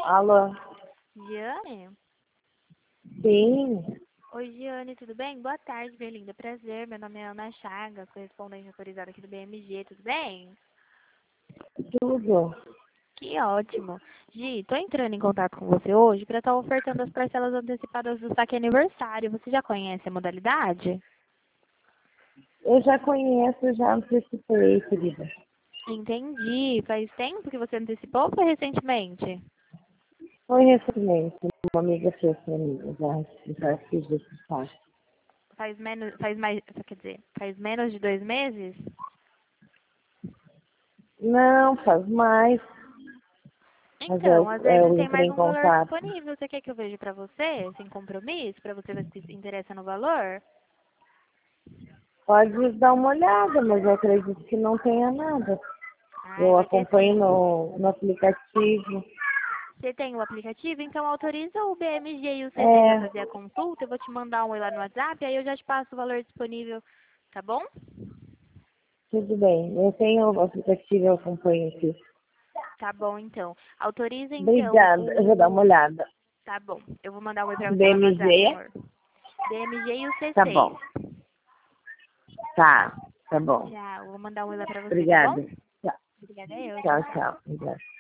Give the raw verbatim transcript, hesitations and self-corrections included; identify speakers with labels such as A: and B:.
A: Alô?
B: Giane?
A: Sim,
B: Oi, Giane, tudo bem? Boa tarde, minha linda. Prazer, meu nome é Ana Chagas, correspondente autorizada aqui do B M G, tudo bem?
A: tudo.
B: Que ótimo. Gi, tô entrando em contato com você hoje para estar ofertando as parcelas antecipadas do saque aniversário. Você já conhece a modalidade?
A: Eu já conheço, já antecipei, querida.
B: Entendi. Faz tempo que você antecipou ou foi recentemente?
A: Foi recentemente, uma amiga fez pra mim, já, já fiz esse passo.
B: Faz menos, faz mais, quer dizer, faz menos de dois meses?
A: Não, faz mais, mas eu,
B: Então, às vezes
A: eu
B: tem
A: entrei
B: mais
A: em
B: um valor
A: contato.
B: disponível. Você quer que eu veja para você, sem compromisso, para você ver se se interessa no valor?
A: Pode dar uma olhada, mas eu acredito que não tenha nada.
B: Ai,
A: Eu
B: vai ter
A: acompanho
B: sim.
A: no, no aplicativo.
B: Você tem o aplicativo? Então autoriza o B M G e o C D para
A: É,
B: fazer a consulta. Eu vou te mandar um oi lá no WhatsApp, aí eu já te passo o valor disponível, tá bom?
A: tudo bem. Eu tenho o aplicativo, eu acompanho aqui.
B: Tá bom, então. Autoriza então
A: Obrigada, eu vou dar uma
B: o.
A: olhada.
B: Tá bom. Eu vou mandar um oi pra você lá no WhatsApp,
A: B M G,
B: amor. B M G e o
A: tá
B: C seis.
A: bom. Tá, tá bom.
B: Tchau. Eu vou mandar um oi lá pra você, tá bom?
A: Obrigada. Tchau,
B: Obrigada, eu. Tchau,
A: tchau,
B: tchau.
A: tchau. Obrigada.